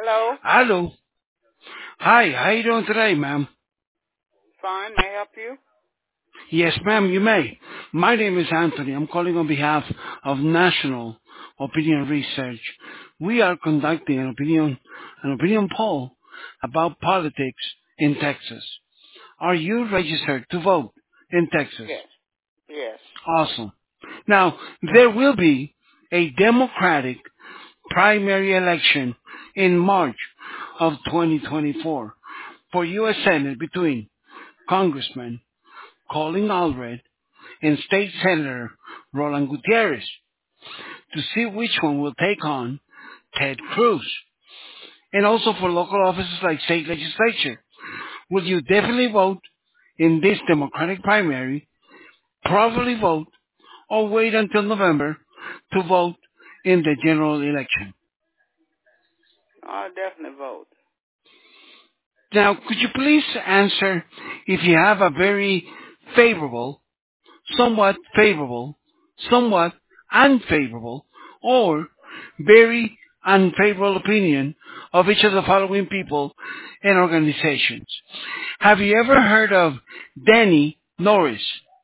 Hello? Hello. Hi, how you doing today, ma'am? Fine, may I help you? Yes, ma'am, you may. My name is Anthony. I'm calling on behalf of National Opinion Research. We are conducting an opinion poll about politics in Texas. Are you registered to vote in Texas? Yes. Yes. Awesome. Now, there will be a Democratic primary election in March of 2024 for U.S. Senate between Congressman Colin Allred and State Senator Roland Gutierrez to see which one will take on Ted Cruz. And also for local offices like state legislature. Will you definitely vote in this Democratic primary, probably vote, or wait until November to vote in the general election? I'll definitely vote. Now, could you please answer if you have a very favorable, somewhat unfavorable, or very unfavorable opinion of each of the following people and organizations? Have you ever heard of Danny Norris?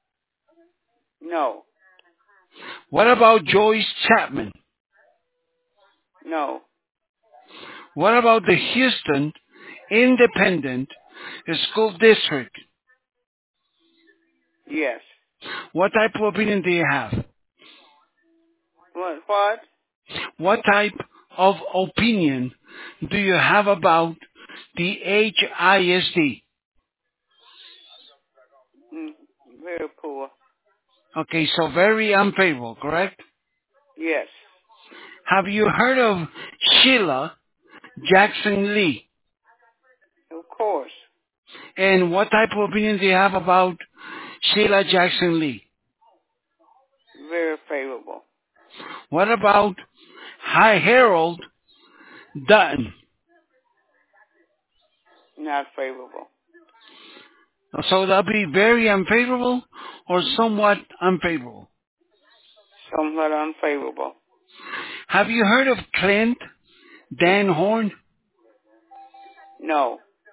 No. What about Joyce Chapman? No. What about the Houston Independent School District? Yes. What type of opinion do you have? What? What type of opinion do you have about the HISD? Mm, very poor. Okay, so very unfavorable, correct? Yes. Have you heard of Sheila Jackson Lee? Of course. And what type of opinion do you have about Sheila Jackson Lee? Very favorable. What about Harold Dutton? Not favorable. So that'll be very unfavorable or somewhat unfavorable. Somewhat unfavorable. Have you heard of Clint Dan Horn? No.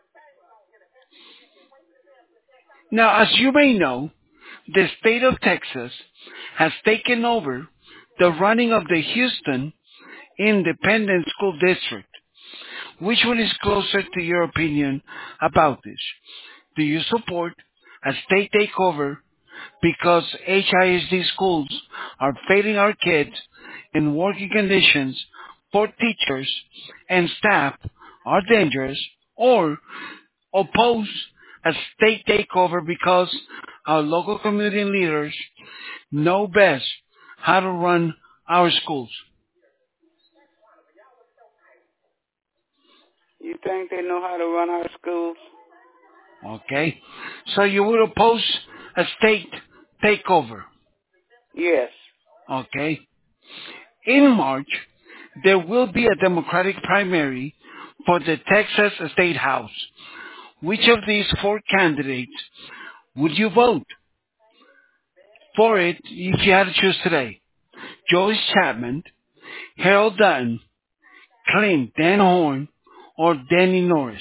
Now, as you may know, the state of Texas has taken over the running of the Houston Independent School District. Which one is closer to your opinion about this? Do you support a state takeover because HISD schools are failing our kids and working conditions for teachers and staff are dangerous, or oppose a state takeover because our local community leaders know best how to run our schools? You think they know how to run our schools? Okay? So you would oppose a state takeover. Yes. Okay? In March, there will be a Democratic primary for the Texas State House. Which of these four candidates would you vote for it if you had to choose today? Joyce Chapman, Harold Dutton, Clint Dan Horn, or Danny Norris?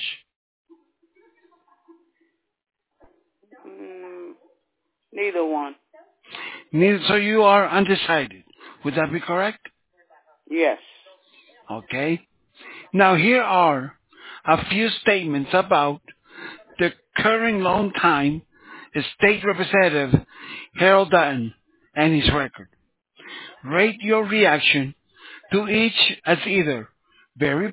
Mm, neither one. Neither, so you are undecided. Would that be correct? Yes. Okay. Now here are a few statements about the current long-time state representative Harold Dutton and his record. Rate your reaction to each as either very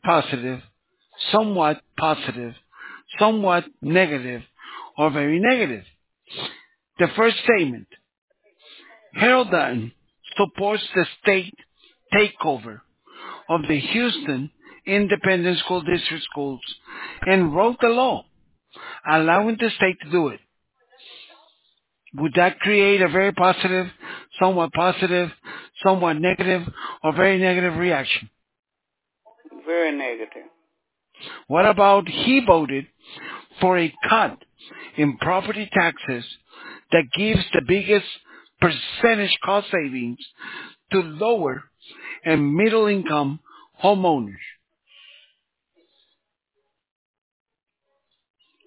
positive, somewhat negative, or very negative. The first statement: Harold Dutton supports the state takeover of the Houston Independent School District schools and wrote the law allowing the state to do it. Would that create a very positive, somewhat negative, or very negative reaction? Very negative. What about he voted for a cut in property taxes that gives the biggest percentage cost savings to lower and middle income homeowners?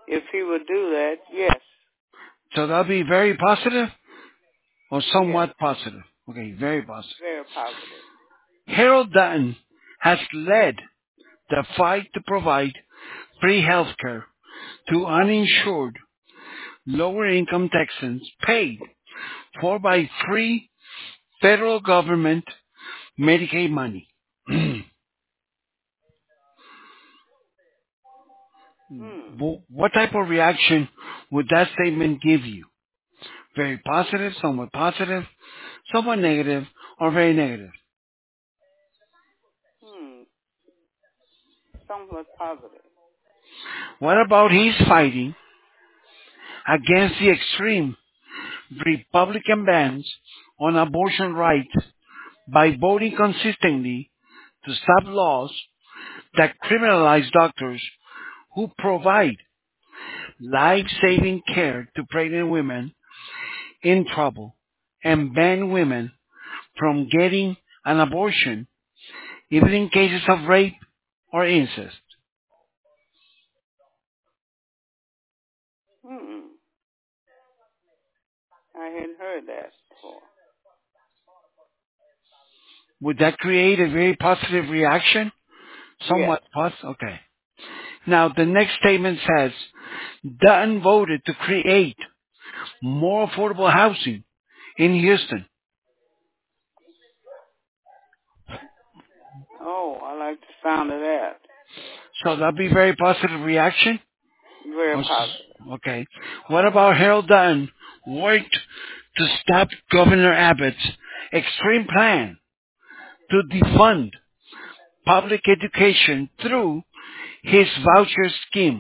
If he would do that, yes. So that'll be very positive or Yes. somewhat positive? Okay, very positive. Very positive. Harold Dutton has led the fight to provide free health care to uninsured, lower-income Texans paid for by free federal government Medicaid money. Hmm. What type of reaction would that statement give you? Very positive, somewhat negative, or very negative? Hmm. Somewhat positive. What about he's fighting against the extreme Republican bans on abortion rights by voting consistently to stop laws that criminalize doctors who provide life-saving care to pregnant women in trouble and ban women from getting an abortion, even in cases of rape or incest? Hmm. I hadn't heard that before. Would that create a very positive reaction? Yes. Somewhat positive? Okay. Now, the next statement says, Dutton voted to create more affordable housing in Houston. Oh, I like the sound of that. So that'd be very positive reaction? Very positive. Okay. What about Harold Dutton worked to stop Governor Abbott's extreme plan to defund public education through his voucher scheme?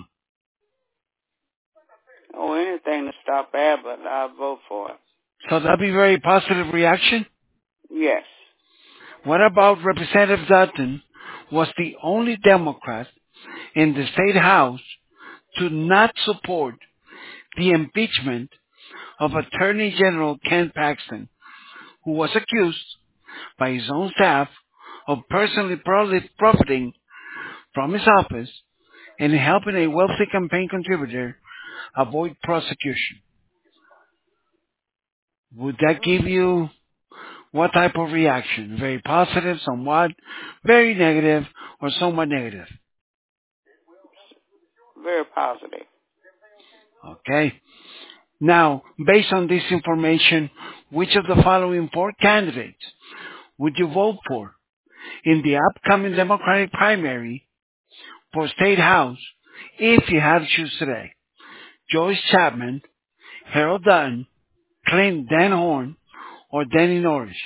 Oh, anything to stop Abbott, I'll vote for it. So that'd be very positive reaction? Yes. What about Representative Dutton was the only Democrat in the state house to not support the impeachment of Attorney General Ken Paxton, who was accused by his own staff of personally profiting from his office and helping a wealthy campaign contributor avoid prosecution. Would that Hmm. give you what type of reaction? Very positive, somewhat, very negative, or somewhat negative? Very positive. Okay. Now, based on this information, which of the following four candidates would you vote for in the upcoming Democratic primary for State House if you had to choose today? Joyce Chapman, Harold Dutton, Clint Dan Horn, or Danny Norris?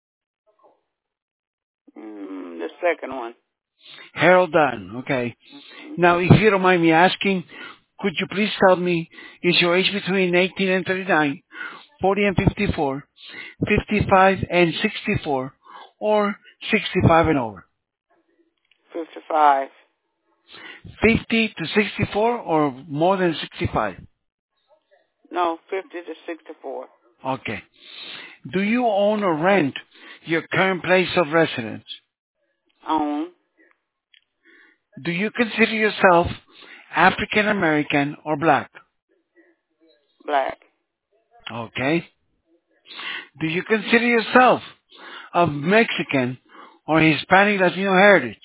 The second one. Harold Dutton, okay. Hmm. Now, if you don't mind me asking, could you please tell me, is your age between 18 and 39, 40 and 54, 55 and 64, or 65 and over? 55. 50 to 64 or more than 65? No, 50 to 64. Okay. Do you own or rent your current place of residence? Own. Do you consider yourself African American or black? Black. Okay. Do you consider yourself of Mexican or Hispanic Latino heritage?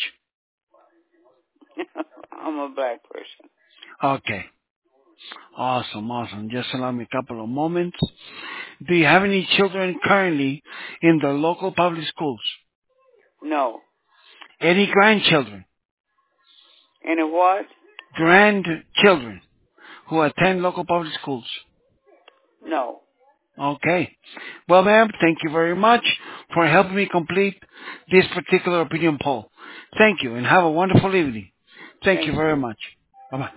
I'm a black person. Okay. Awesome. Just allow me a couple of moments. Do you have any children currently in the local public schools? No. Any grandchildren? Any what? Grandchildren who attend local public schools? No. Okay. Well, ma'am, thank you very much for helping me complete this particular opinion poll. Thank you and have a wonderful evening. Thank you Thank very you. much. Bye-bye.